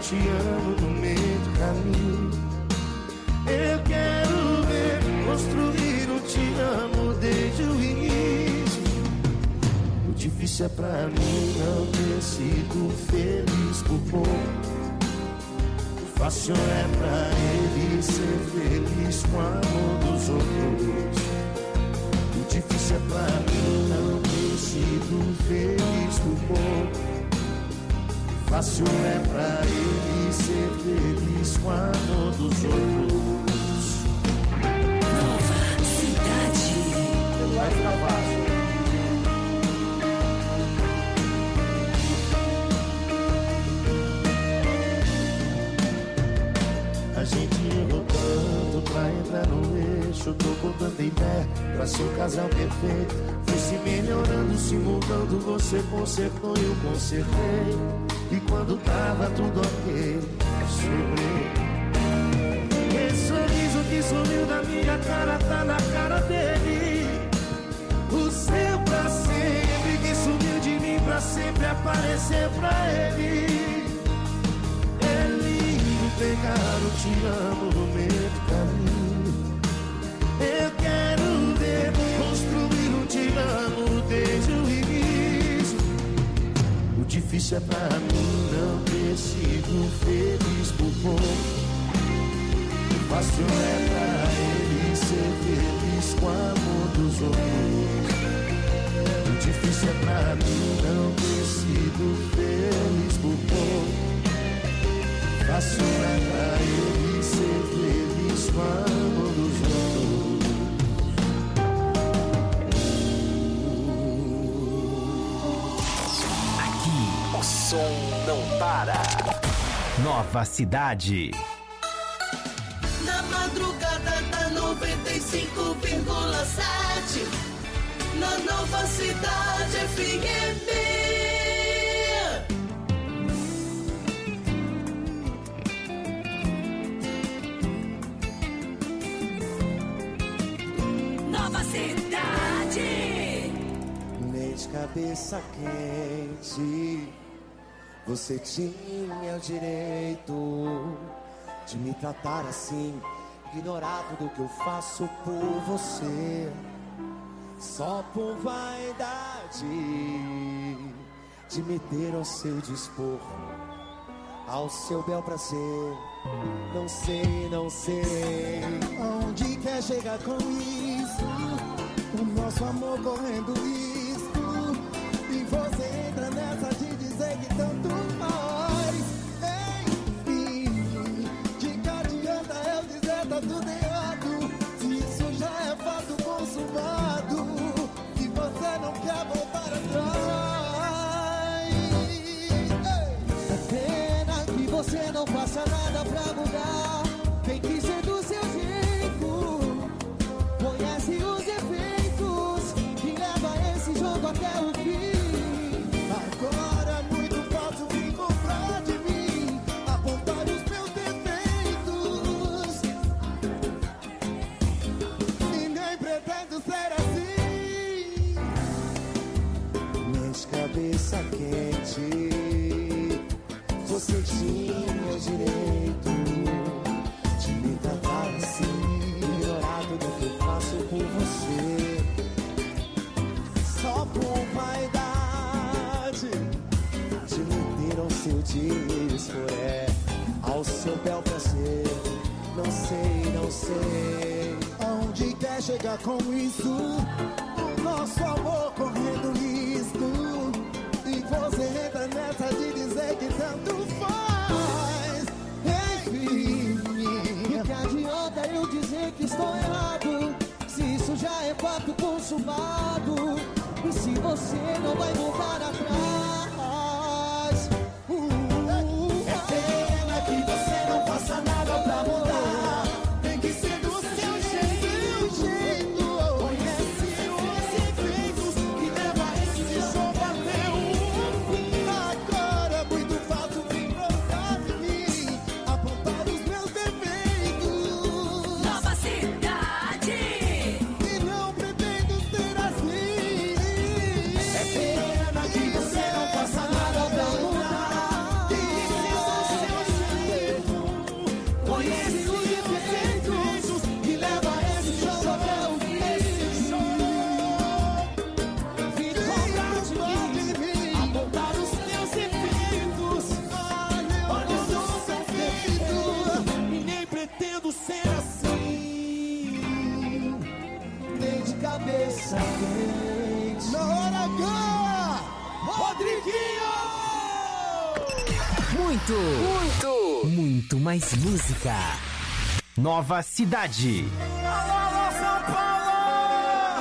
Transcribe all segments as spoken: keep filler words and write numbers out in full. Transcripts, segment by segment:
te amo no meio do caminho. Eu quero ver construir um te amo desde o início. O difícil é pra mim não ter sido feliz por pouco. O fácil é pra ele ser feliz com o amor dos outros. O difícil é pra mim não ter sido feliz por pouco. Fácil é pra ele ser feliz com o amor dos outros. Nova Cidade. Vai ficar fácil. A gente errou tanto pra entrar no eixo. Tô contando em pé pra ser o casal perfeito. Foi se melhorando, se mudando. Você consertou e eu consertei. E quando tava tudo ok, sobrei. Esse sorriso que sumiu da minha cara tá na cara dele. O seu pra sempre que sumiu de mim pra sempre aparecer pra ele. É lindo pegar o te amo no meio do caminho. Eu quero ver construir um te amo desde o início. O difícil é pra mim não ter sido feliz por pouco. O fácil é pra ele ser feliz com o amor dos outros. O difícil é pra mim não ter sido feliz por pouco. O fácil é pra ele ser feliz com o amor dos outros. O som não para. Nova Cidade. Na madrugada da noventa e cinco vírgula sete. Na Nova Cidade F M. Nova Cidade. Mês cabeça quente. Você tinha o direito de me tratar assim, ignorar tudo que eu faço por você, só por vaidade, de me ter ao seu dispor, ao seu bel prazer. Não sei, não sei onde quer chegar com isso, o nosso amor correndo risco, e você entra nessa de dizer que tanto faz. Enfim, de que adianta eu dizer tá tudo errado, se isso já é fato consumado, e você não quer voltar atrás. É pena que você não faça nada pra mudar, tem que ser do seu jeito, conhece os efeitos que leva esse jogo até o fim. Agora é muito fácil me comprar de mim, apontar os meus defeitos, e nem pretendo ser assim. Mas cabeça quente, você tinha o direito de me tratar assim, ignorar tudo que eu faço por você, só por vaidade, de me ter ao seu dispor, é, ao seu bel prazer. Não sei, não sei aonde quer chegar com isso, o nosso amor correndo risco, e você entra nessa de dizer que tanto faz. Enfim, que adianta eu dizer que estou errado, se isso já é fato consumado, e se você não vai voltar atrás. uh, É pena que você não faça nada pra mudar, tem que ser do seu jeito, conhece os efeitos que leva esse jogo até o fim. Agora é muito fácil me provar de mim, apontar os meus defeitos. Nova Cidade. E não pretendo ser assim. É pena que Rodriguinho! Muito, muito, muito mais música. Nova Cidade. Alô, alô, São Paulo!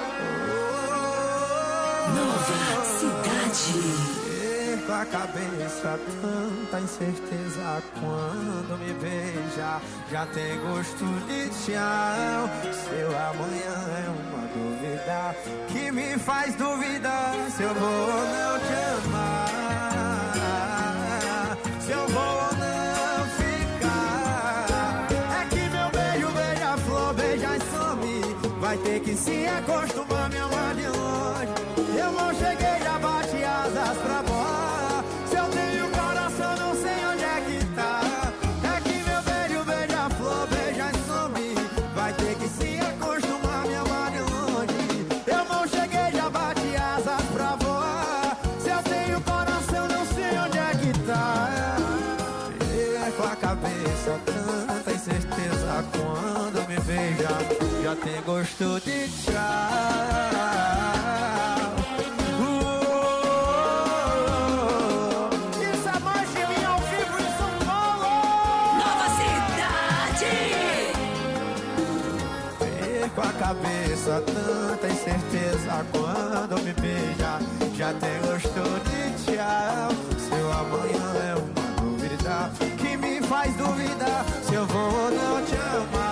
Nova Cidade. Com a cabeça tanta incerteza quando me beija, já tem gosto de tchau. Seu amanhã é uma dúvida que me faz duvidar se eu vou ou não te amar, se eu vou ou não ficar. É que meu beijo beija-flor, beija e some, vai ter que se acostumar a me amar de longe. Eu não cheguei, já bate asas pra voar. Tanta incerteza quando me beija, já tem gosto de tchau. Isso é mais de mim ao vivo em São Paulo. Nova Cidade. Perco a cabeça, tanta incerteza quando me beija, já tem gosto de tchau. Seu amanhã é uma dúvida que me faz duvidar se eu vou ou não te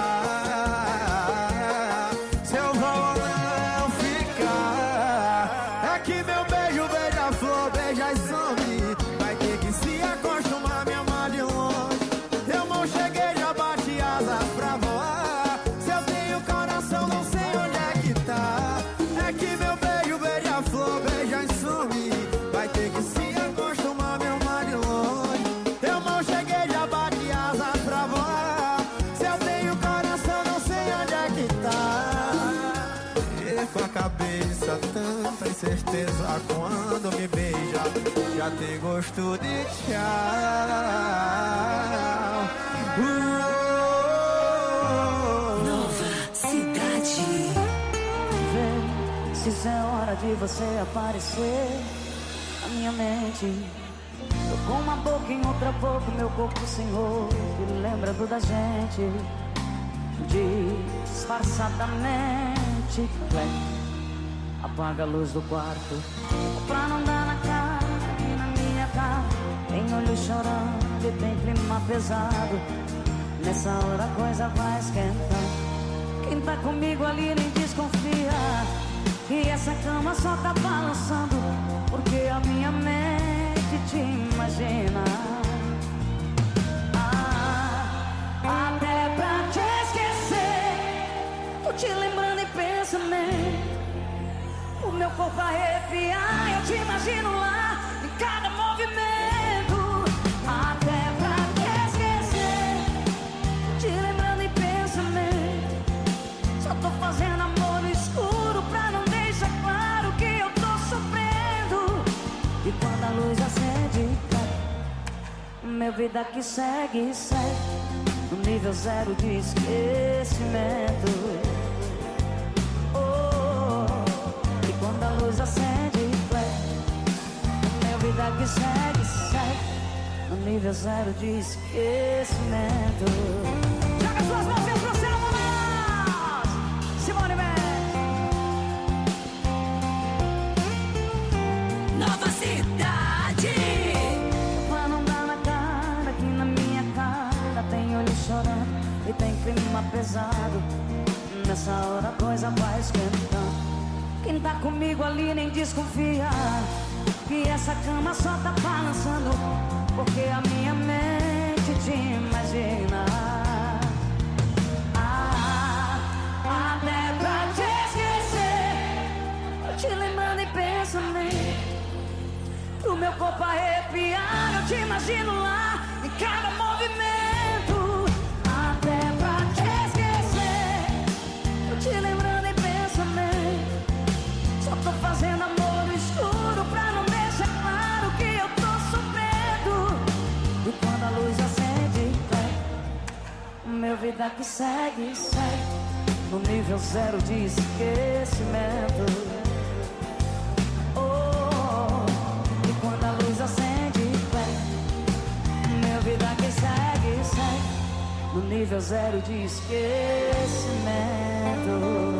amar, se eu vou ou não ficar. É que meu beijo beija-flor, beija e some, vai ter que se acostumar a me amar de longe. Eu não cheguei, já bate asas pra voar. Se eu tenho coração, não sei onde é que tá. É que meu beijo beija-flor, beija e some, vai ter que se acostumar a me amar de longe. Eu não cheguei, já bate asas pra voar. Se eu tenho coração, não sei onde é que tá. Perco a cabeça, tanta incerteza quando me beija, já tem gosto de tchau. Nova Cidade. Vê se isso é hora de você aparecer na minha mente. Tô com uma boca em outra boca, meu corpo sem roupa, lembrando da gente disfarçadamente. Apaga a luz do quarto pra não dar na cara e na minha cara. Tem olho chorando e tem clima pesado. Nessa hora a coisa vai esquentar. Quem tá comigo ali nem desconfia que essa cama só tá balançando, porque a minha mente te imagina. Ah, até pra te esquecer, tô te lembrando em pensamento. O meu corpo arrepiar, eu te imagino lá em cada movimento. Até pra te esquecer, te lembrando em pensamento. Só tô fazendo amor no escuro pra não deixar claro que eu tô sofrendo. E quando a luz acende, minha vida que segue, segue no nível zero de esquecimento. Oh, e quando a luz acende, minha vida que segue, segue no nível zero de esquecimento. Joga suas mãos pro céu, vamos! Simone Mendes. Nova Cidade. Pra não dar na cara, aqui na minha cara tem olho chorando e tem clima pesado. Nessa hora a coisa vai esquentando. Quem tá comigo ali nem desconfia que essa cama só tá balançando, porque a minha mente te imagina. Ah, até pra te esquecer, eu te lembrando em pensamento. Pro meu corpo arrepiar, eu te imagino lá em cada movimento. Até pra te esquecer, eu te lembrando em pensamento. Só tô fazendo amor no escuro pra não deixar claro que eu tô sofrendo. E quando a luz acende, meu vida que segue, segue no nível zero de esquecimento. Oh, zero de esquecimento.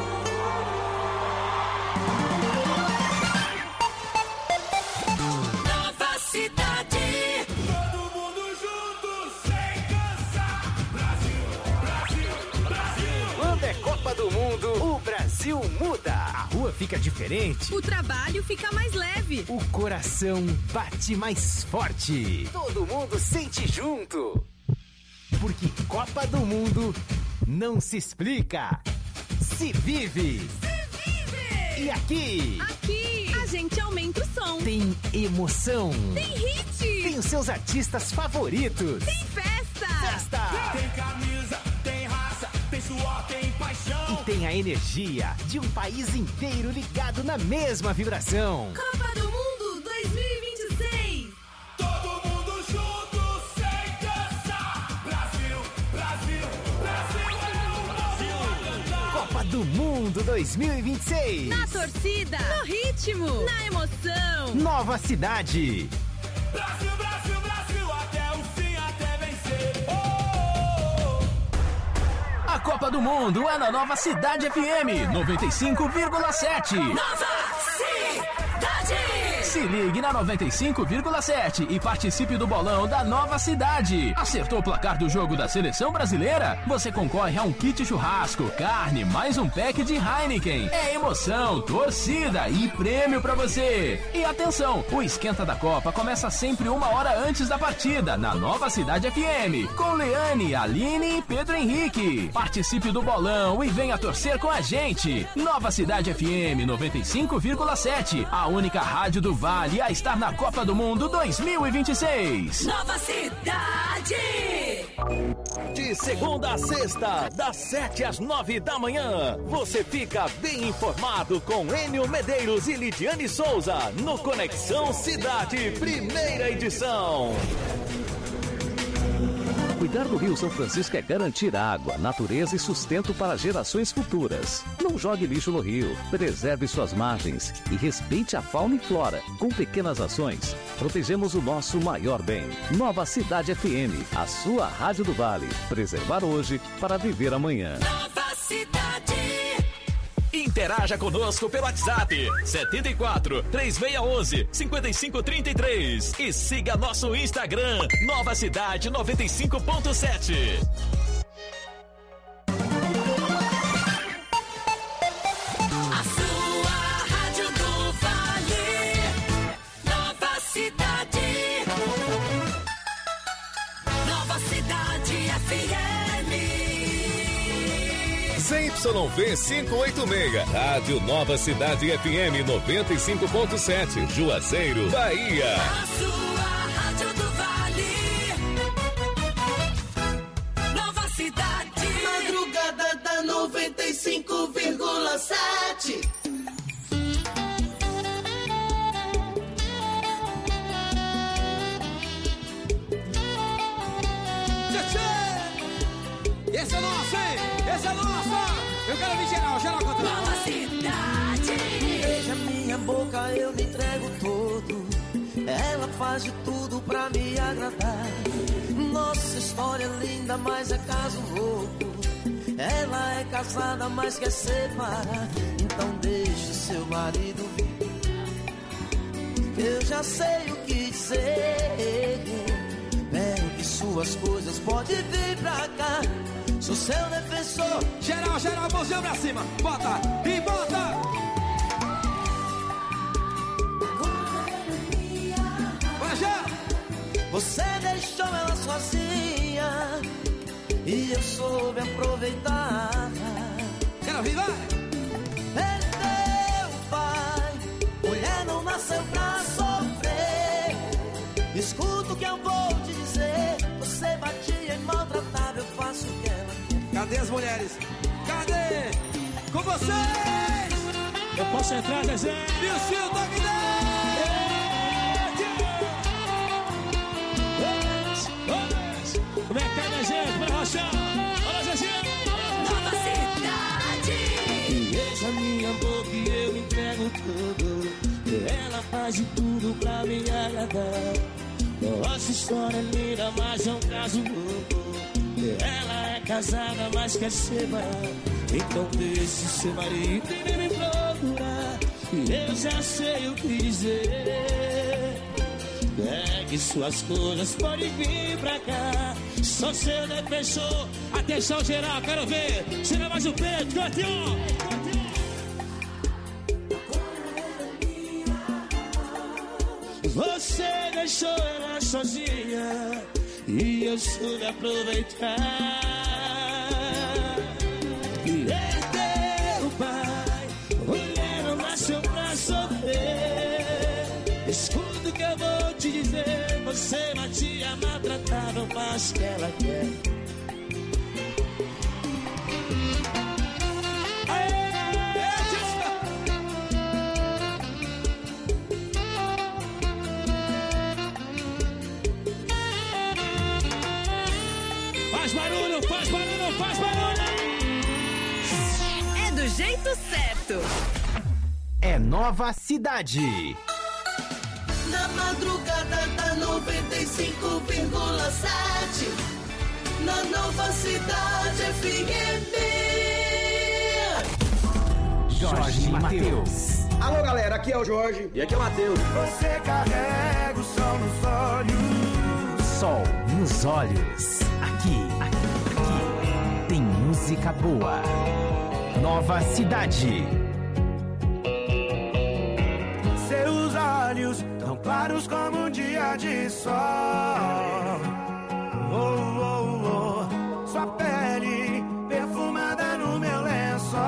Do mundo, o Brasil muda. A rua fica diferente. O trabalho fica mais leve. O coração bate mais forte. Todo mundo sente junto. Porque Copa do Mundo não se explica, se vive. Se vive! E aqui? Aqui a gente aumenta o som. Tem emoção. Tem hit. Tem os seus artistas favoritos. Tem festa. Festa. Tem camisa, tem raça, tem suor, tem paixão. E tem a energia de um país inteiro ligado na mesma vibração. Copa do Mundo dois mil e vinte e seis. Todo mundo junto, sem cansar. Brasil, Brasil, Brasil é o Brasil a cantar. Copa do Mundo dois mil e vinte e seis. Na torcida, no ritmo, na emoção. Nova cidade. Brasil, Brasil, Brasil, até o fim, até vencer. Oh! A Copa do Mundo é na Nova Cidade F M noventa e cinco vírgula sete. Nova Cidade! Se ligue na noventa e cinco vírgula sete e participe do bolão da Nova Cidade. Acertou o placar do jogo da Seleção Brasileira? Você concorre a um kit churrasco, carne, mais um pack de Heineken. É emoção, torcida e prêmio pra você. E atenção, o Esquenta da Copa começa sempre uma hora antes da partida, na Nova Cidade F M, com Leane, Aline e Pedro Henrique. Participe do bolão e venha torcer com a gente. Nova Cidade F M noventa e cinco vírgula sete, a única rádio do Vale a estar na Copa do Mundo dois mil e vinte e seis. Nova Cidade! De segunda a sexta, das sete às nove da manhã, você fica bem informado com Enio Medeiros e Lidiane Souza no Conexão Cidade, primeira edição. Cuidar do Rio São Francisco é garantir água, natureza e sustento para gerações futuras. Não jogue lixo no rio, preserve suas margens e respeite a fauna e flora. Com pequenas ações, protegemos o nosso maior bem. Nova Cidade F M, a sua rádio do Vale. Preservar hoje para viver amanhã. Nova Cidade! Interaja conosco pelo WhatsApp setenta e quatro, três seis um um, cinco cinco três três e siga nosso Instagram Nova Cidade noventa e cinco ponto sete. A sua rádio do Vale, Nova Cidade, Nova Cidade F M. Z Y V quinhentos e oitenta e seis, Rádio Nova Cidade F M noventa e cinco ponto sete, Juazeiro, Bahia. A sua rádio do Vale, Nova Cidade. Madrugada da noventa e cinco vírgula sete. Esse é nosso, hein? Esse é nosso! Eu quero vir geral, geral cantando. Nova Cidade! Beija minha boca, eu me entrego todo. Ela faz de tudo pra me agradar. Nossa história é linda, mas é caso louco. Ela é casada, mas quer separar. Então deixe seu marido vir. Eu já sei o que dizer. Pegue suas coisas, pode vir pra cá. Sou seu defensor. Geral, geral, mãozinha pra cima. Bota e bota. Vai já. Você deixou ela sozinha e eu soube aproveitar. Quero ouvir, vai. Perdeu, pai. Mulher não nasceu pra sofrer. Escuta o que eu vou te dizer. Você batia e maltratava, eu faço o que ela quer. Cadê as mulheres? Cadê? Com vocês! Eu posso entrar, Zezé? E o Sil Como é que tá, minha gente? Bora rochar! Olha, Zezé! Nova Cidade! Beija minha boca e eu me entrego tudo. Ela faz de tudo pra me agradar. Nossa história é linda, mas é um caso louco. Ela é casada, mas quer separar. Então deixe seu marido e me procurar. Eu já sei o que dizer. Pegue suas coisas, pode vir pra cá. Só seu defensor. Atenção geral, quero ver. Chega mais o peito, cante, ó. Você deixou ela sozinha e eu soube aproveitar. Perdeu o pai, mulher não nasceu pra sofrer. Escuta o que eu vou te dizer. Você matia, maltratava, faz o que ela quer. Faz barulho, faz barulho, faz barulho! É do jeito certo. É Nova Cidade. Na madrugada da noventa e cinco vírgula sete, na Nova Cidade F M. Jorge Mateus. Alô, galera, aqui é o Jorge. E aqui é o Mateus. Você carrega o sol nos olhos. Sol nos olhos. Aqui, aqui, aqui. Tem música boa. Nova Cidade. Seus olhos tão claros como um dia de sol. Oh, oh, oh. Sua pele perfumada no meu lençol.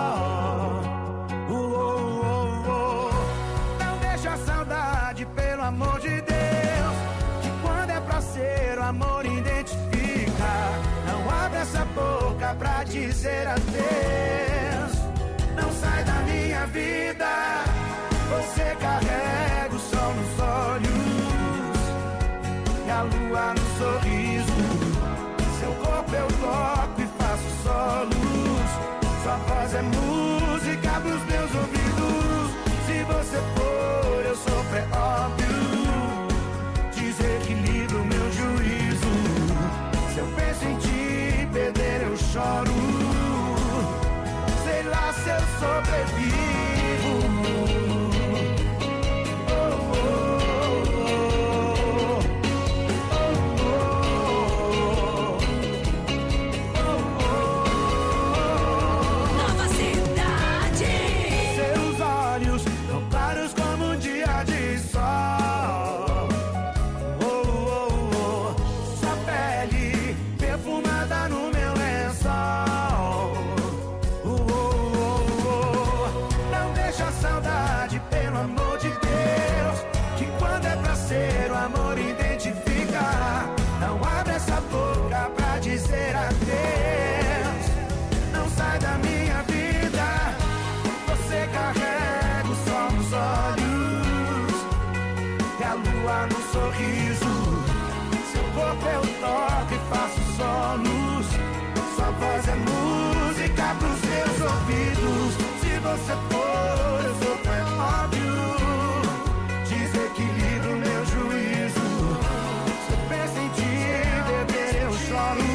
Oh, oh, oh, oh. Não deixa a saudade, pelo amor de Deus. Que quando é pra ser, o amor identifica. Não abre essa boca pra dizer adeus. Não sai da minha vida. Você carrega o sol nos olhos e a lua no sorriso. Seu corpo eu toco e faço solos. Sua voz é música pros meus ouvidos. Se você for, eu sou pré-óbvio. Desequilibro meu juízo. Se eu penso em te perder, eu choro. Sei lá se eu sobrevivo. Dizer adeus, não sai da minha vida. Você carrega o sol nos olhos e a lua no sorriso. Seu corpo eu toco e faço solos. Sua voz é música pros meus ouvidos. Se você for, eu sou tão óbvio. Desequilibro meu juízo. Se eu penso em te beber, eu choro.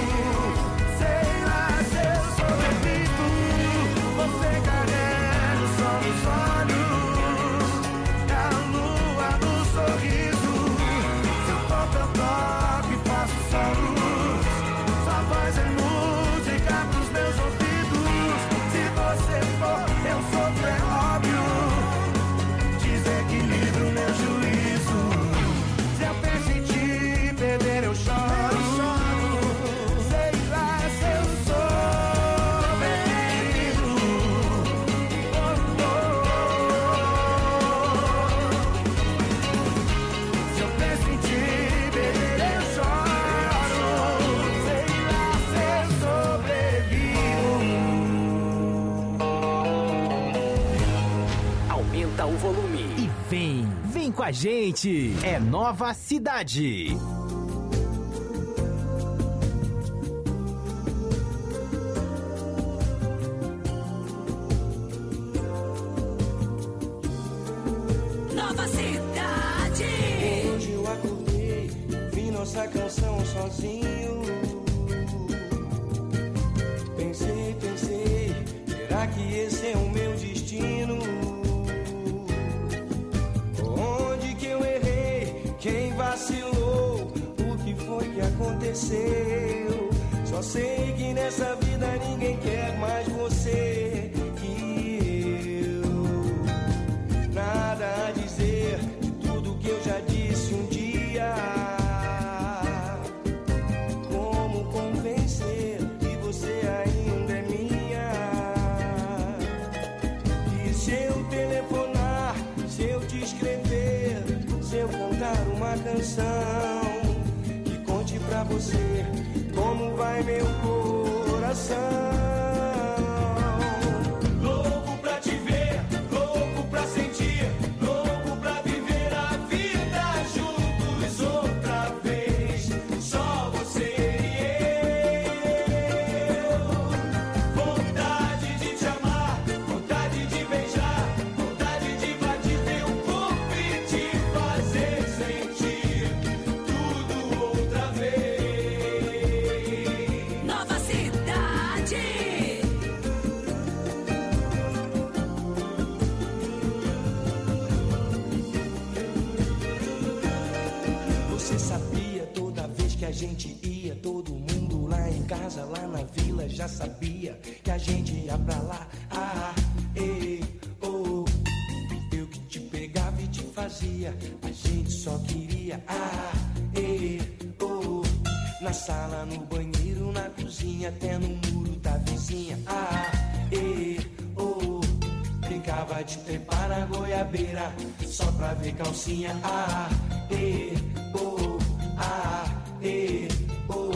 Vem, vem com a gente. É Nova Cidade. Nova Cidade. Hoje eu acordei, vi nossa canção sozinho. aconteceu. Só sei que nessa vida ninguém quer mais você que eu. Nada a dizer de tudo que eu já disse um dia. Como convencer que você ainda é minha? E se eu telefonar, se eu te escrever, se eu cantar uma canção que conte pra você como vai meu coração. Louco pra te ver, louco pra sentir, louco pra viver a vida juntos outra vez. Só você e eu. Vontade de te amar, vontade de beijar, vontade de invadir teu corpo e te fazer sentir tudo outra vez. Você sabia toda vez que a gente ia, todo mundo lá em casa, lá na vila já sabia que a gente ia pra lá. Ah, ei, oh, eu que te pegava e te fazia, a gente só queria. Ah, ei, oh, na sala, no banheiro, na cozinha, até no muro da vizinha. Ah, ei, oh, brincava de trepar na goiabeira só pra ver calcinha. Ah, ei, oh, ah, ei, oh.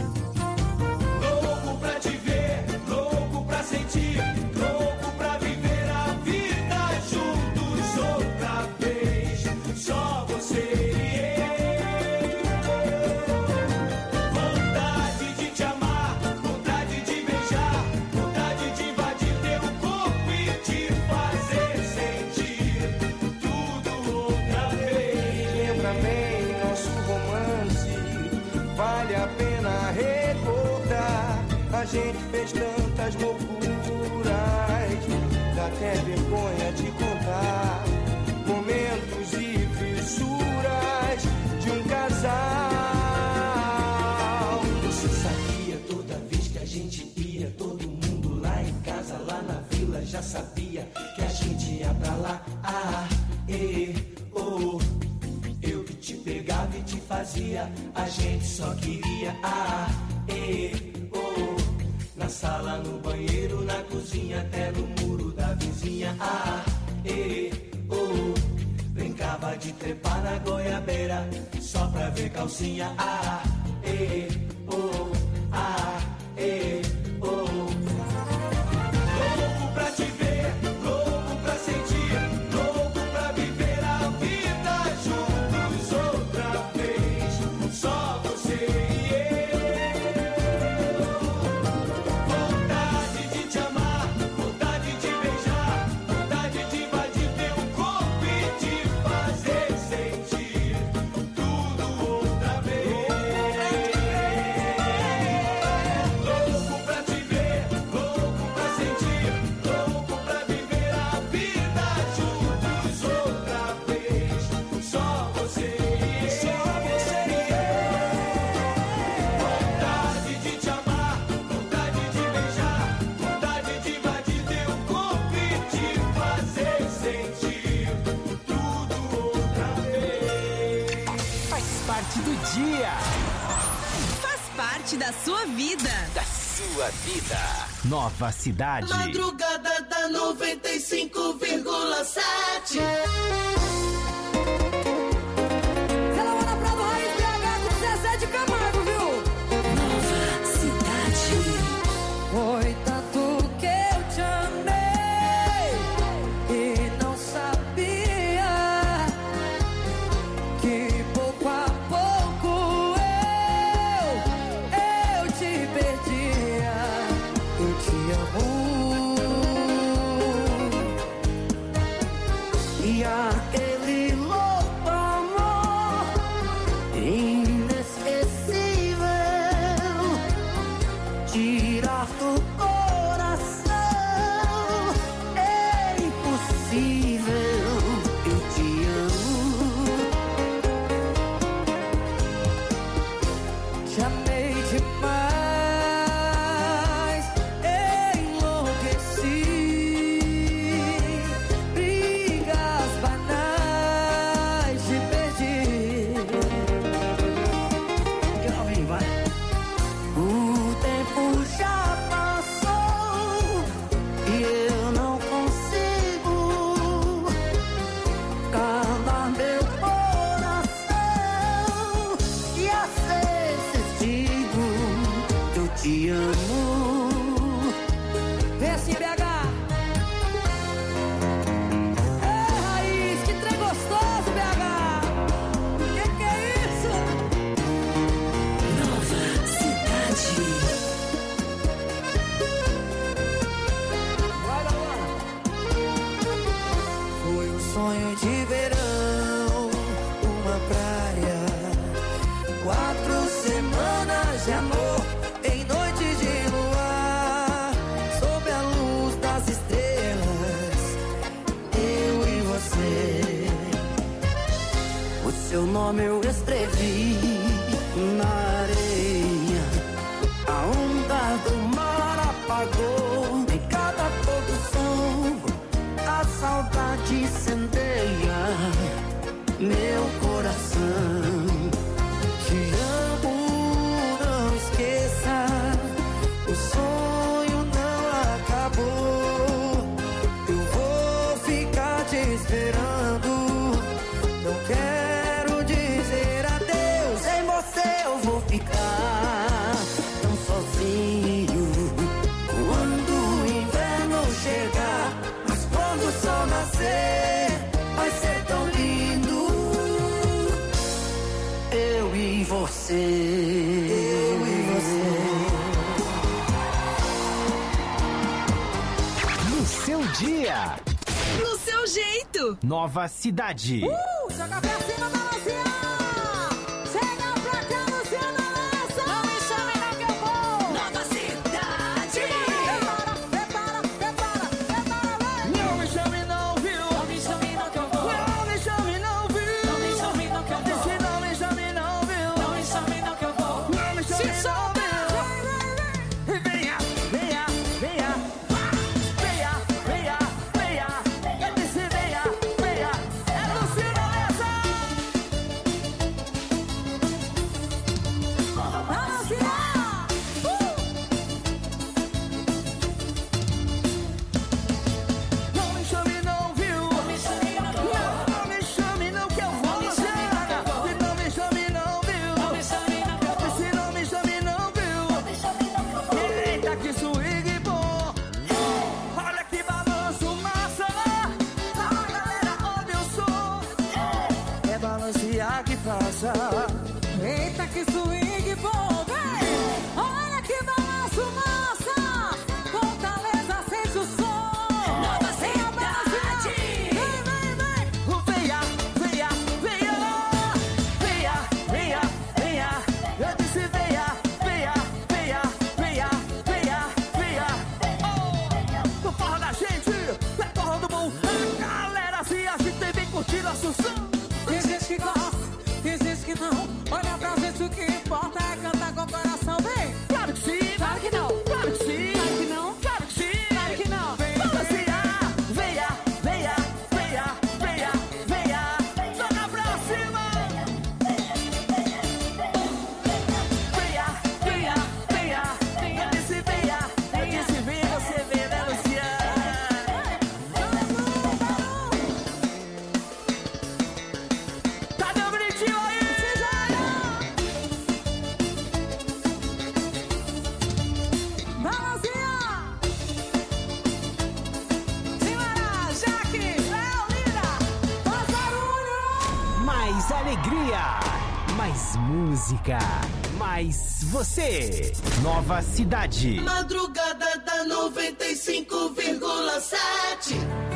Louco pra te ver, louco pra sentir, louco pra viver a vida juntos outra vez. Só você e eu. Vontade de te amar, vontade de beijar, vontade de invadir teu corpo e te fazer sentir tudo outra vez. Lembra bem nosso romance, vale a pena recordar. A gente fez tantas loucuras, dá até vergonha de contar. Momentos e fissuras de um casal. Você sabia toda vez que a gente ia, todo mundo lá em casa, lá na vila já sabia que a gente ia pra lá. Ah, e, oh, eu que te pegava e te fazia, a gente só queria. Ah, e, oh, na sala, no banheiro, na cozinha, até no muro da vizinha. Ah, e, oh, brincava de trepar na goiabeira só pra ver calcinha. Ah, e, oh, ah, e, oh. Louco pra te ver, louco pra sentir, louco pra viver a vida juntos outra vez. Só você e eu. Vontade de te amar, vontade de beijar, vontade de invadir teu corpo e te fazer sentir tudo outra vez. Louco pra te ver, louco pra sentir, louco pra viver a vida juntos outra vez. Só você e eu. Só você e eu. Vontade de te amar, vontade de beijar, vontade de invadir teu corpo e te fazer sentir tudo outra vez. Faz parte do dia, Faz parte da sua vida. da sua vida. Nova Cidade. Madrugada da noventa e cinco vírgula sete. Ela pra do Raiz B H com Zezé de Camargo, viu? Nova Cidade. Foi tanto que eu te amei e não sabia que pouco a pouco eu, eu te perdia. Eu te amo e aquele louco amor inesquecível tirar do coração é impossível. Eu te amo esse amor em noite de luar, sob a luz das estrelas, eu e você. O seu nome eu escrevi na areia, a onda do mar apagou. Em cada produção a saudade incendeia meu coração. Te amo, não esqueça, o sonho não acabou. Eu vou ficar te esperando, não quero dizer adeus. Sem você eu vou ficar tão sozinho quando o inverno chegar. Mas quando o sol nascer, vai ser tão lindo, eu e você, eu e você. No seu dia, No seu jeito. Nova Cidade. Uh, joga pra cima da Luciana. Chega pra cá, Luciana Lessa. Não me chame não que eu vou. Nova Cidade. Prepara, prepara, prepara, prepara, vai. Não me chame não, viu? Não me chame não que eu vou. Não me chame não, viu? Não me chame não que eu vou. Disse não me chame não, viu? Não me chame não que eu vou. Não me chame Se não, solta. viu? Venha, venha, venha. Venha, venha, venha. Eu disse venha, venha. É Luciana Lessa. Vai, Luciana. Uh. Não me chame não, viu? Não me chame não que eu vou. Não, não me chame não que eu vou. Não me chame não que eu vou. E não me chame não, viu? Não me chame não que eu vou. Disse não me chame não, viu? Não me chame não que eu vou. Eita, que swing bom! Olha que balanço massa! A galera onde eu sou é balancear que passa. Eita, que swing bom, vem! Olha que balanço massa! Fortaleza, sente o som! Nova Vem a balancear! Cidade. Vem, vem, vem! Venha, venha, venha! Venha, venha, venha! Eu disse venha, venha, venha, venha, venha, venha! Oh, no forró da gente, é forró do bom! A galera se agita e vem curtir nosso som! Tem gente que gosta, tem gente que não. Olha pra gente, o que importa é cantar com o coração, vem! Claro que sim! Claro que não! Claro que sim! Claro que não! Claro que sim! Claro que não! Balancear, venha, venha, venha, venha, venha, joga pra cima. Venha, venha, venha, venha, disse venha, eu disse venha, você vem, né, Luciana? Tá dando bonitinho aí? Balancear! Simara, Jaque, Léo, Lira, faz barulho! Mais alegria, mais música, mais você. Nova Cidade. Madrugada da noventa e cinco vírgula sete.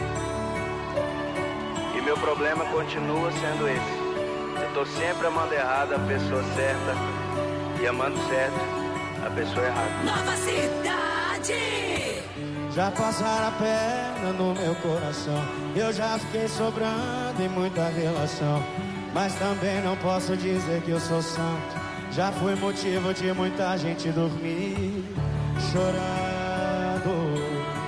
E meu problema continua sendo esse. Eu tô sempre amando errado a pessoa certa e amando certo a pessoa errada. Nova Cidade. Já passaram a perna no meu coração. Eu já fiquei sobrando em muita relação, mas também não posso dizer que eu sou santo. Já fui motivo de muita gente dormir chorando.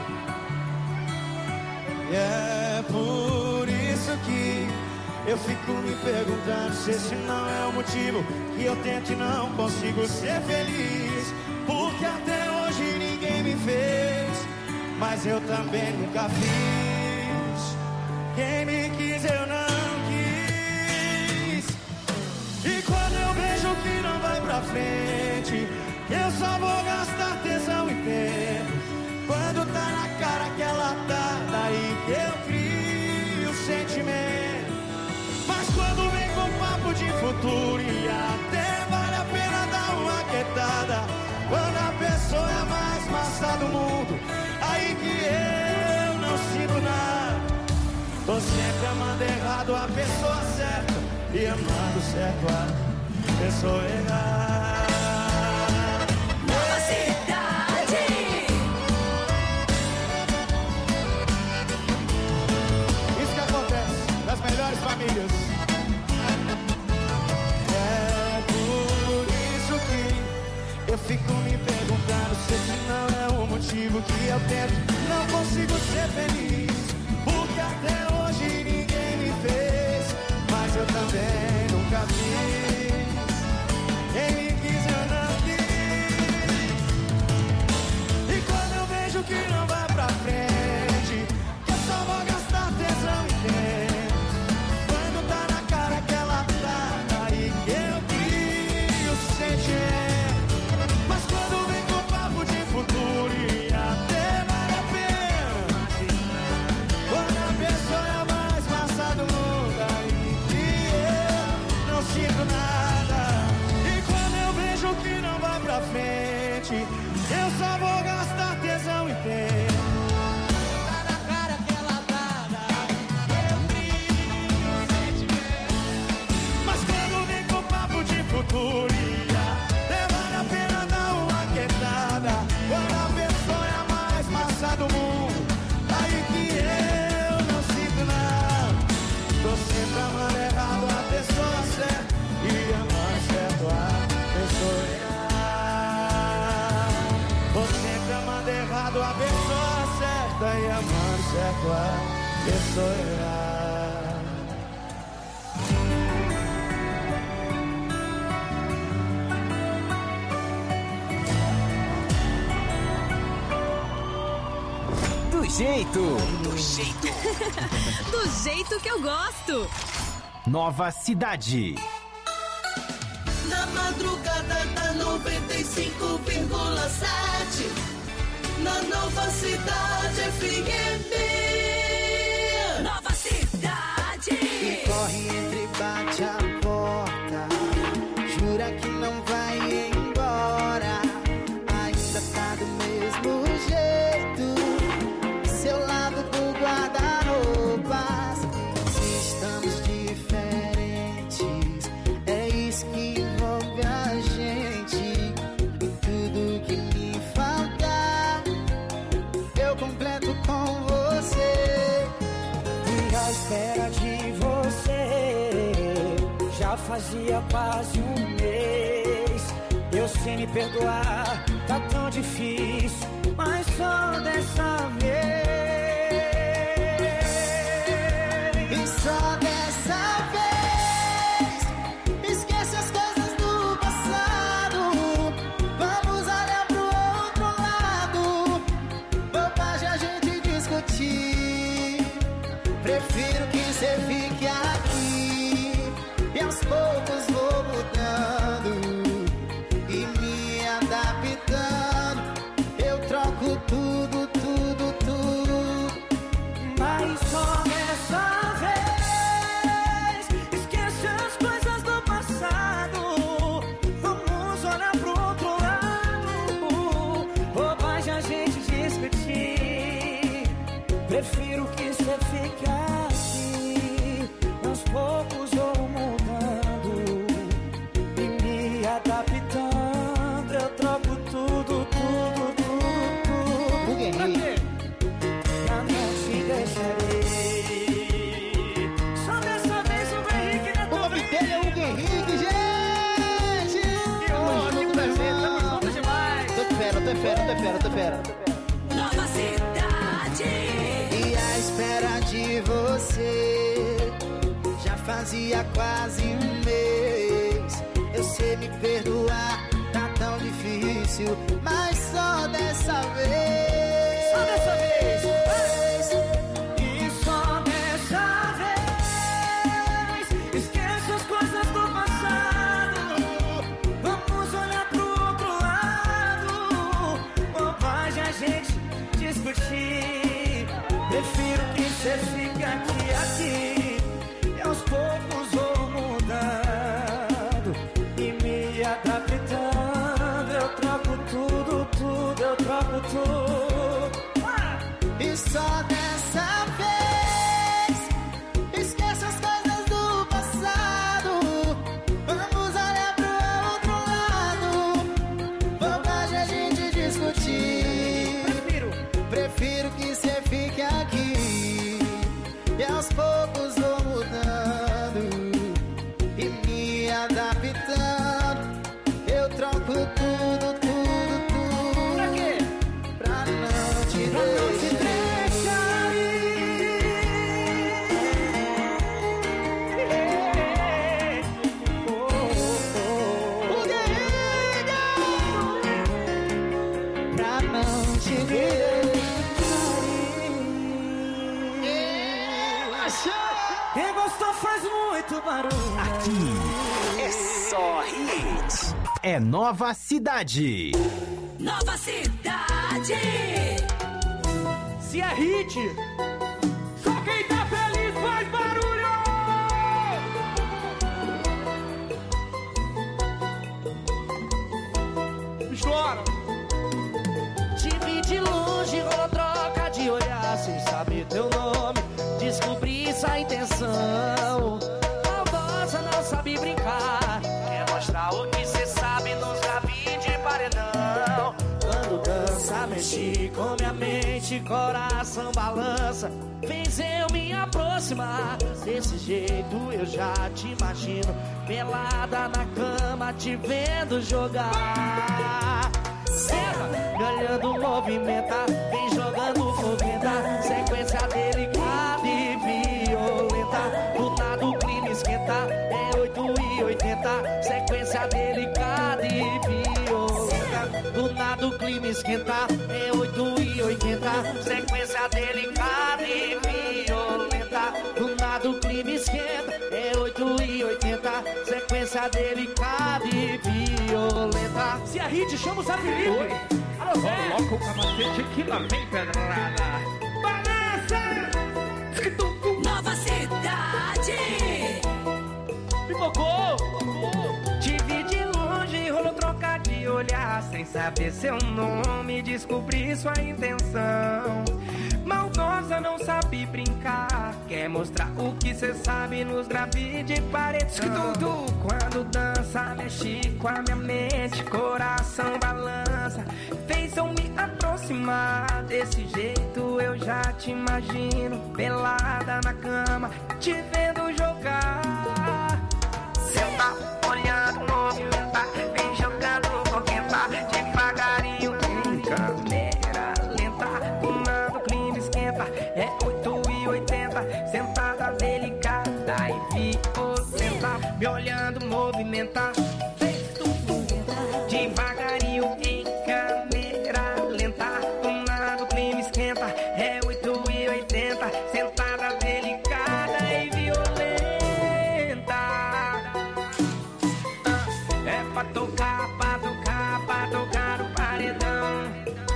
E é por isso que eu fico me perguntando se esse não é o motivo que eu tento e não consigo ser feliz. Porque até hoje ninguém me fez, mas eu também nunca fiz. Quem me quis eu não quis. E quando eu vejo que não vai pra frente, eu só vou gastar tesão e tempo. Quando tá na cara que ela tá, daí que eu crio sentimento. Mas quando vem com papo de futuro, e até vale a pena dar uma quietada. Quando a pessoa é a mais massa do mundo, aí que eu não sinto nada. Tô sempre amando errado a pessoa certa e amando certo a pessoa errada. eu tento, não consigo ser feliz, porque até hoje ninguém me fez, mas eu também nunca fiz. Quem me quis eu não quis. E quando eu vejo que não vai pra frente, que eu só vou gastar tesão e tempo, quando tá na cara que ela tá, aí que eu crio sentimento. Mas quando vem com papo de futuro e até vale a pena, quando a pessoa é a mais massa do mundo, aí que eu não sinto nada. E quando eu vejo que não vai pra frente, eu só vou gastar tesão e tempo. Tá na cara que ela tá, eu crio sentimento. Mas quando vem com papo de futuro e até vale a pena dar uma quietada, quando a pessoa é a mais massa do mundo, aí que eu não sinto nada. Tô sempre amando errado a pessoa certa e amando certo a pessoa errada. Tô sempre amando errado a pessoa certa e amando certo a pessoa errada. Do jeito, do jeito, Do jeito que eu gosto. Nova Cidade. Na madrugada da noventa e cinco vírgula sete, na Nova Cidade F M. Nova Cidade. E corre, entre e bate a porta, jura que não vai embora, ainda tá do mesmo jeito, seu lado do guarda-roupas. Se estamos diferentes, é isso que envolve a gente, e tudo que me faltar, eu completo com você. E à espera de você, já fazia quase um mês. Eu sei me perdoar, tá tão difícil, mas só dessa vez. E só dessa vez, esquece as coisas do passado, vamos olhar pro outro lado, bobagem a gente discutir. Prefiro que você fique aqui, e aos poucos vou mudando e me adaptando. Eu troco tudo, tudo, tudo, Mas só dessa vez, esquece as coisas do passado, vamos olhar pro outro lado, bobagem a gente discutir. Prefiro que você fique aqui, aos poucos vou mudando e me adaptando. Eu troco tudo, tudo, tudo, tudo. Pra quê? Pra não te deixarei. Só dessa vez o Henrique não. O nome dele é Hugo Henrique, gente! Que ótimo presente, tamo junto demais. Tô de fera, tô de fera, tô de fera, tô de fera. Nova Cidade. E à espera de você, já fazia quase um mês. Eu sei me perdoar, tá tão difícil, mas só dessa vez. Só dessa vez. E só dessa vez, esquece as coisas do passado, vamos olhar pro outro lado, bobagem a gente discutir. Prefiro que você fique aqui, aqui, e aos poucos vou mudando e me adaptando. Eu troco tudo, tudo, eu troco tudo. E só dessa vez, esquece as coisas do passado, vamos olhar pro outro lado, bobagem a gente discutir. Prefiro, Prefiro que você fique aqui, e aos poucos vou mudando e me adaptando. Eu troco tudo, tudo, tudo. pra quê? Pra não te Mix é Nova Cidade. Nova Cidade. Se é hit, só quem tá feliz faz barulho. Chora. Te vi de longe, rolou troca de olhar sem saber teu nome. Descobri sua intenção. Maldosa, não sabe brincar. Quer mostrar o que cê sabe nos graves de paredão. Quando dança, mexe com minha mente, coração balança. Fez eu me aproximar. Desse jeito eu já te imagino, pelada na cama, te vendo jogar. Serra, me olhando movimenta, vem jogando fogueta. Sequência delicada e violenta. Do nada o clima esquenta, é oito e oitenta. Sequência delicada e violenta. Do nada o clima esquenta, é oito e oitenta. Sequência delicada e violenta. Do nada o clima esquenta, é oito e oitenta. Sequência delicada e violenta. Se é hit, chama o Zé Felipe. Oi. Alô, Zé. Coloca o capacete que lá vem pedrada. Balança! Nova Cidade. Pipocou. Te vi de longe, rolou troca de olhar sem saber seu nome, descobri sua intenção. Maldosa, não sabe brincar, quer mostrar o que cê sabe nos graves de paredão. Quando dança, mexe com a minha mente, coração balança. Fez eu me aproximar, desse jeito eu já te imagino, pelada na cama, te vendo jogar. Cê tá olhando, movimenta, vem jogando fogueta, devagarinho em câmera lenta. Do nada o clima esquenta, é oito e oitenta. Sentada delicada e violenta, me olhando movimenta, devagarinho em câmera lenta. Do nada o clima esquenta, é oito e oitenta. Sentada delicada e violenta. É pra tocar, pra tocar, pra tocar o paredão.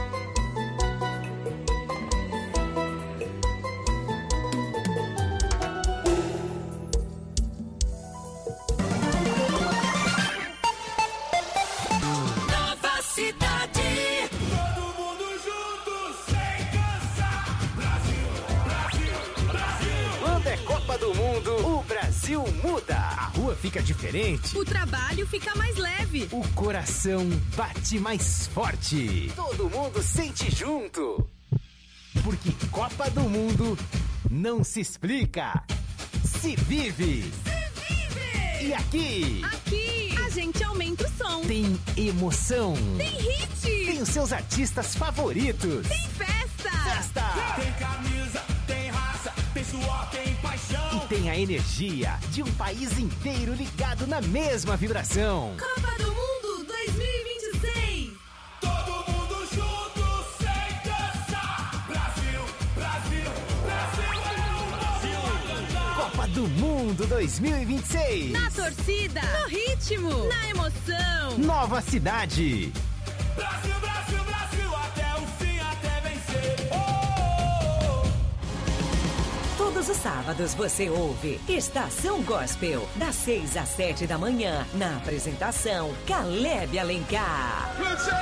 Nova Cidade. Todo mundo junto, sem cansar. Brasil, Brasil, Brasil. Quando é Copa do Mundo, o Brasil muda. A rua fica diferente. O trabalho fica mais leve. O coração bate mais forte. Todo mundo sente junto. Porque Copa do Mundo não se explica, se vive. Se vive! E aqui? Aqui a gente aumenta o som. Tem emoção. Tem hit. Tem os seus artistas favoritos. Tem festa. Festa. Tem camisa, tem raça, tem suor, tem paixão. E tem a energia de um país inteiro ligado na mesma vibração. Copa do Mundo dois mil e vinte e seis. Todo mundo junto, sem cansar. Brasil, Brasil, Brasil é o Brasil a cantar. Copa do Mundo dois mil e vinte e seis. Na torcida, no ritmo, na emoção. Nova Cidade. Brasil, Brasil, Brasil, até o fim, até vencer. Oh, oh, oh. Todos os sábados você ouve Estação Gospel, das seis às sete da manhã, na apresentação Caleb Alencar.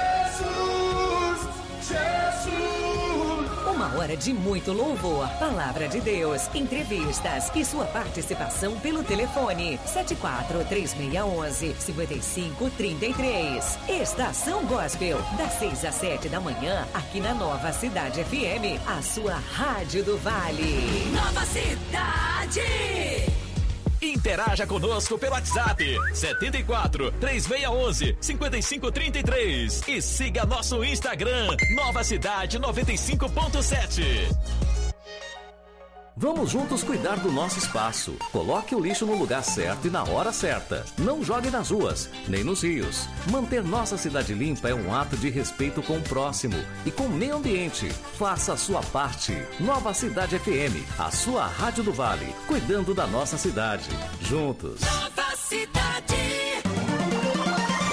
Jesus, Jesus. Uma hora de muito louvor, palavra de Deus, entrevistas e sua participação pelo telefone sete quatro três seis um um cinco cinco três três. Estação Gospel, das seis às sete da manhã, aqui na Nova Cidade F M, a sua rádio do Vale. Nova Cidade. Interaja conosco pelo WhatsApp sete quatro três seis um um cinco cinco três três e siga nosso Instagram Nova Cidade noventa e cinco ponto sete. Vamos juntos cuidar do nosso espaço. Coloque o lixo no lugar certo e na hora certa. Não jogue nas ruas, nem nos rios. Manter nossa cidade limpa é um ato de respeito com o próximo e com o meio ambiente. Faça a sua parte. Nova Cidade F M, a sua rádio do Vale, cuidando da nossa cidade. Juntos. Nova Cidade.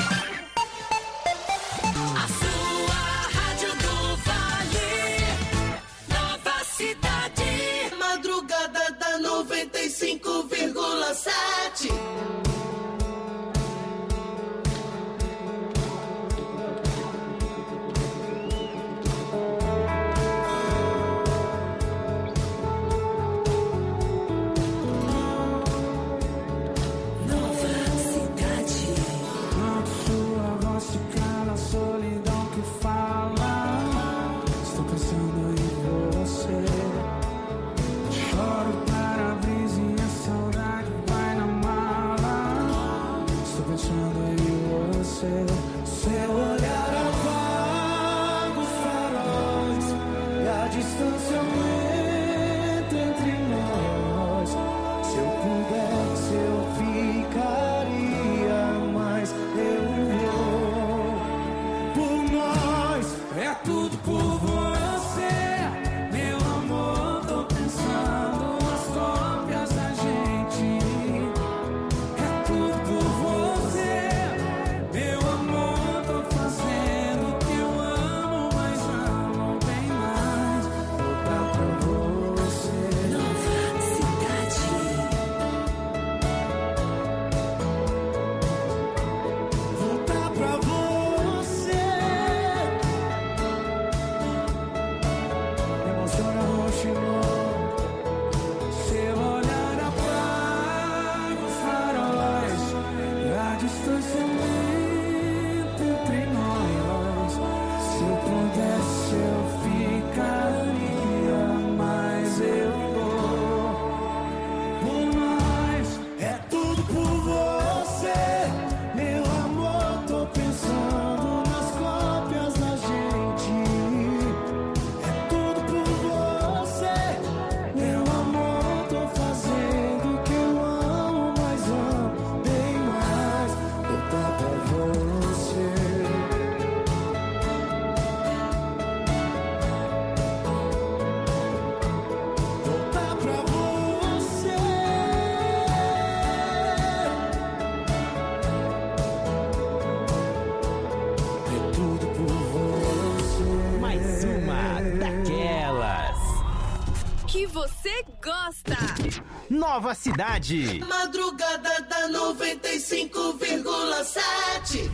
você gosta. Nova Cidade. Madrugada da noventa e cinco vírgula sete.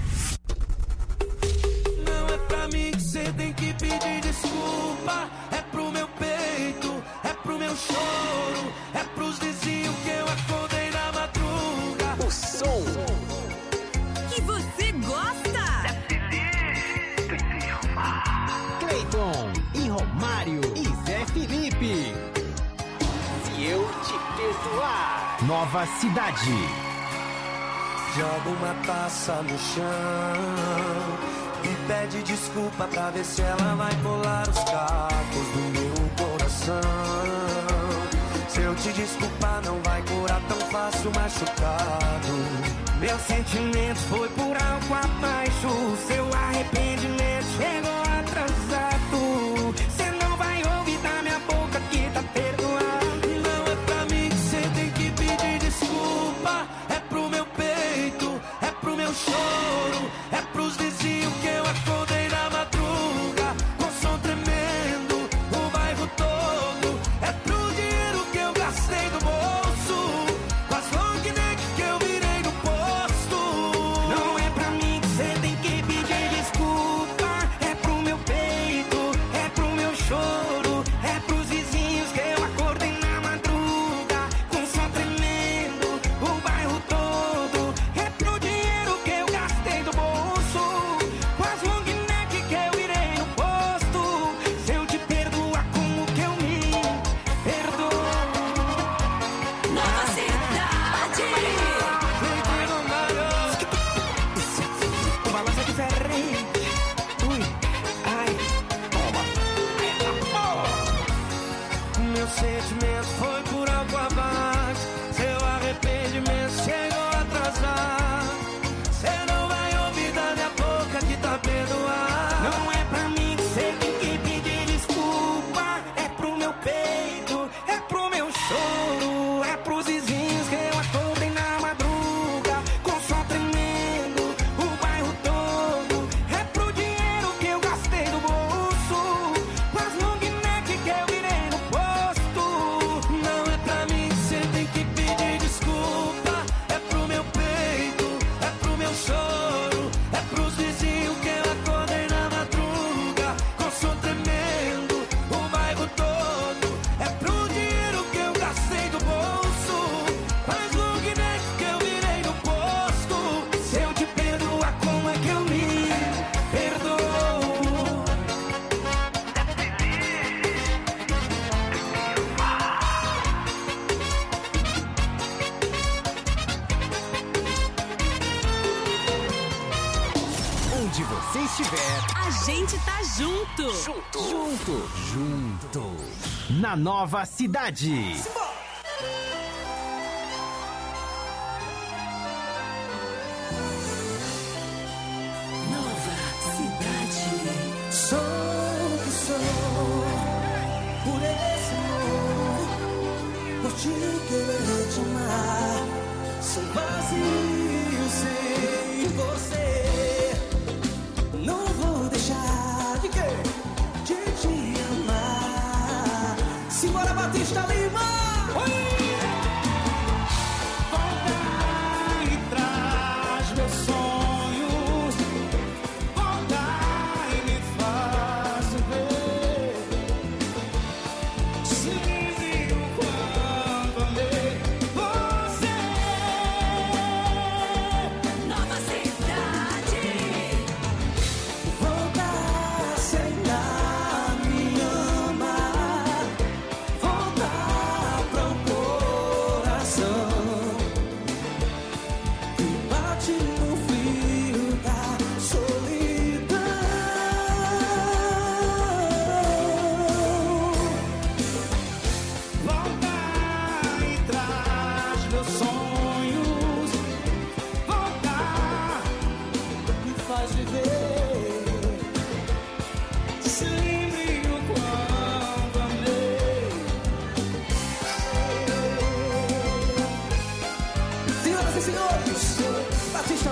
Não é pra mim que cê tem que pedir desculpa. É pro meu peito, é pro meu choro, é pros vizinhos que eu acordei na madruga. O som que você gosta. Cleiton e Romário e Zé Felipe. Se eu te perdoar. Nova Cidade. Joga uma taça no chão e pede desculpa pra ver se ela vai colar os cacos do meu coração. Se eu te desculpar não vai curar tão fácil machucado. Meu sentimento foi por algo abaixo. Seu arrependimento chegou atrasado. Cê não vai ouvir da minha boca que tá perdoado. Não é pra mim que cê tem que pedir desculpa. É pro meu peito, é pro meu choro, é pros vizinhos que eu acordei na madruga com som tremendo, o bairro todo. É pro dinheiro que eu gastei do bolso, com as long neck que eu virei no posto. Não é pra mim que cê tem que pedir desculpa. É pro meu peito, é pro meu choro, é pros vizinhos que eu acordei na madruga com som tremendo, o bairro todo. É pro dinheiro que eu gastei do bolso, com as long neck que eu virei no posto. Se eu te perdoar, como que eu me perdoo? Nova Cidade. O balanço é diferente. Ui, ai, toma. Meu sentimento foi por algo abaixo. Seu arrependimento chegou atrasado. Cê não vai ouvir da minha boca que tá perdoado. Não é pra mim que cê tem que pedir desculpa. É pro meu peito, é pro meu choro, é pros vizinhos que eu acordei na madruga com som tremendo, o bairro todo. É pro dinheiro que eu gastei do bolso, com as long neck que eu virei no posto. Não é pra mim que cê tem que pedir desculpa. É pro meu peito, é pro meu choro, é pros vizinhos que eu acordei na madruga com som tremendo, o bairro todo. É pro dinheiro que eu gastei do bolso, faz long neck que eu virei no posto. Se eu te perdoar, como é que eu me perdoo? Onde você estiver. A gente tá junto. Junto. Junto. Junto. Na Nova Cidade. Nova Cidade. Sou o que sou, por esse amor, por te querer te amar. Sou vazio sem você. Não vou deixar de quê? De te amar. Simbora, Batista Lima! Volta e traz meus sonhos. Volta e me faz ver. Se viu quando amei você. Nova Cidade. Volta a aceitar, me amar. Volta pro coração que bate no frio da solidão. Volta e traz meus sonhos. Volta, Me faz viver. se lembre o quando amei. Senhoras e senhores, Batista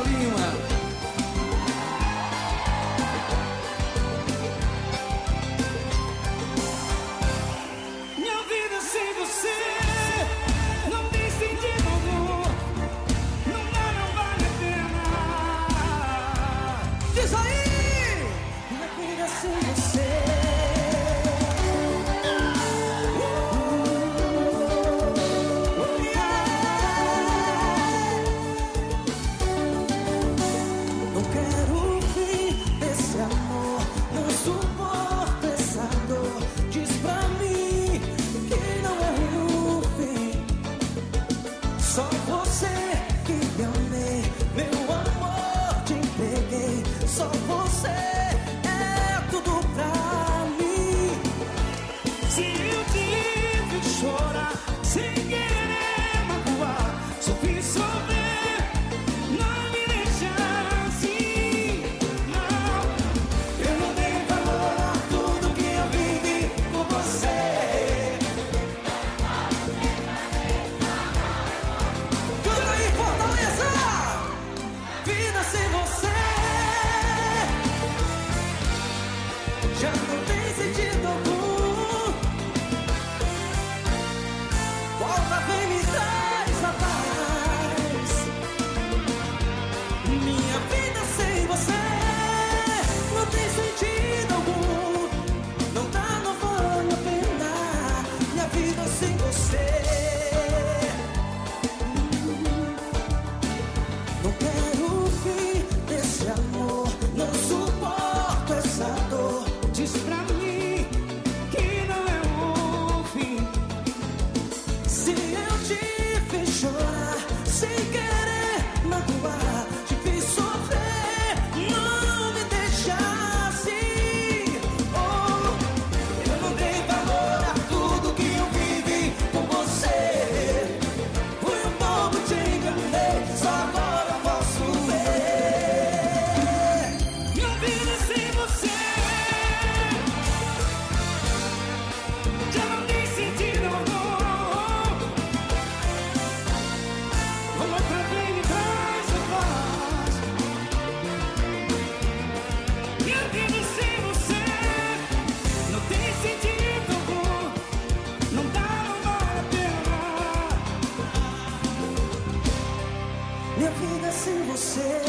você.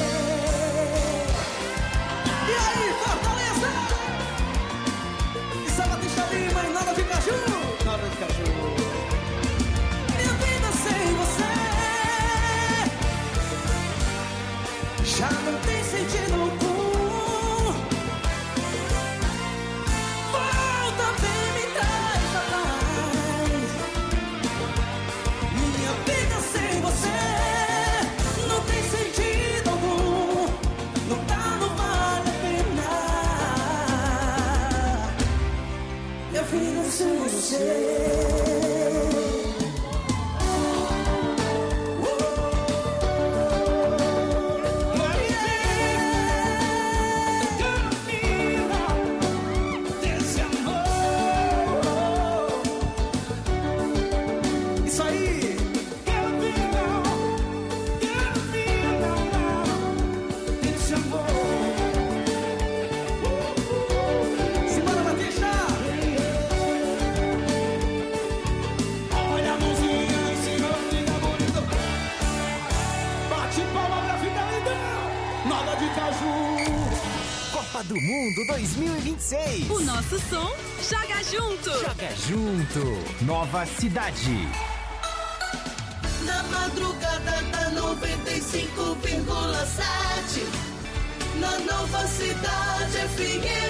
E aí, Fortaleza? Isso é Batista Lima e nada de caju. Nada de caju. Minha vida sem você já não tem sentido algum. Volta, vem, me traz a paz. Minha vida sem você não tem sentido algum. Não dá, não vale a pena. Minha vida sem você. Copa do Mundo dois mil e vinte e seis. O nosso som joga junto. Joga junto. Nova Cidade. Na madrugada da noventa e cinco vírgula sete, na Nova Cidade F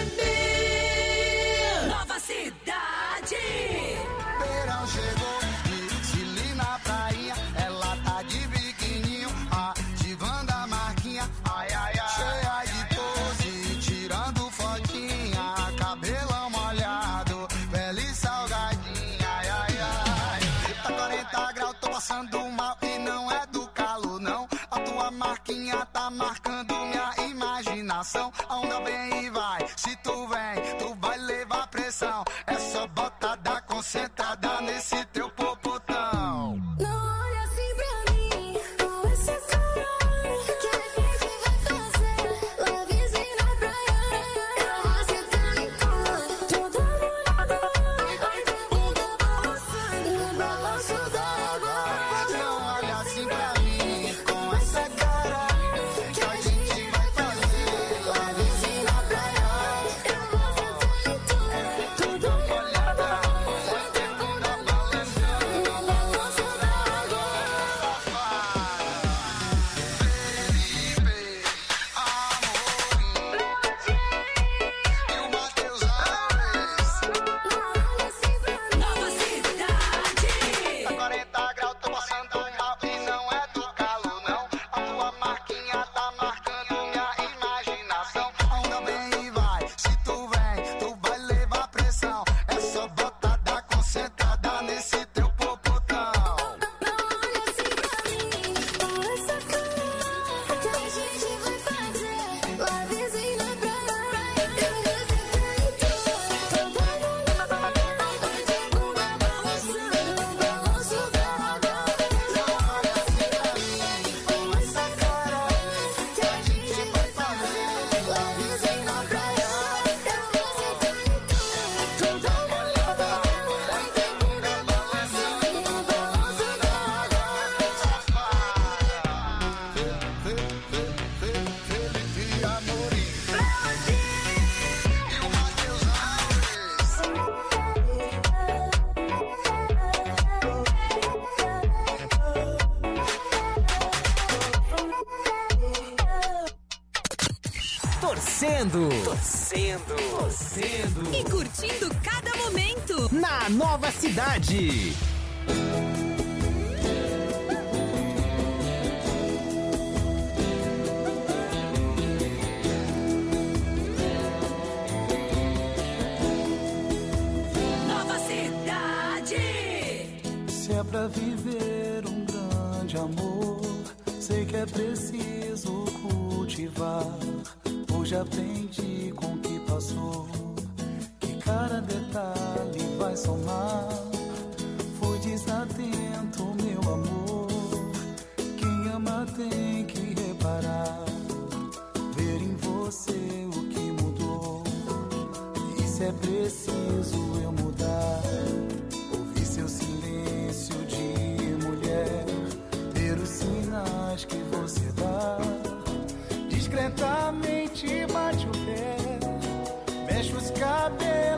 M. Nova Cidade. Verão chegou, Cili na prainha, ela tá de biquininho, ativando a marquinha, ai ai ai, cheia de pose, tirando fotinha, cabelão molhado, pele salgadinha, ai ai ai. Tá quarenta graus, tô passando mal e não é do calor não, a tua marquinha tá marcando minha imaginação. A onda vem e vai, se tu vem, tu vai levar pressão. É só botada concentrada nesse teu popotão. Não olha assim pra mim, com essa cara, que a gente vai fazer lá vizinho na praia. Você tá em cor, toda molhada, vai ter bunda balançando no balanço da água. Não olha assim pra mim, com essa cara, que a gente vai fazer lá vizinho na praia. Você tá em cor, toda molhada, vai ter bunda balançando no balanço da água. Felipe, Amorim e o Matheus Alves. Nova Cidade. Tá quarenta graus, tô passando mal e não é do calor não. A tua marquinha tá marcando minha imaginação. A onda vem e vai, se tu vem, tu vai levar pressão. É só botada concentrada nesse teu popotão. Não olha assim pra mim, com essa cara, que a gente vai fazer lá vizinho na praia. Você tá em cor, toda molhada, vai ter bunda balançando no balanço da água. Não olha assim pra mim, com essa cara, Que a gente vai fazer lá vizinho na praia. Você tá em cor, toda molhada, vai ter bunda balançando no balanço da água. Felipe Amorim e o Matheus Alves. Torcendo. Torcendo. Torcendo. E curtindo cada momento. Na Nova Cidade. Nova Cidade. Se é pra viver um grande amor, sei que é preciso cultivar. Hoje aprendi com o que passou, que cada detalhe vai somar. Fui desatento, meu amor. Quem ama tem que reparar, ver em você o que mudou. E se é preciso eu mudar, ouvir seu silêncio de mulher, ver os sinais que você dá. lentamente bate o pé, mexe os cabelos.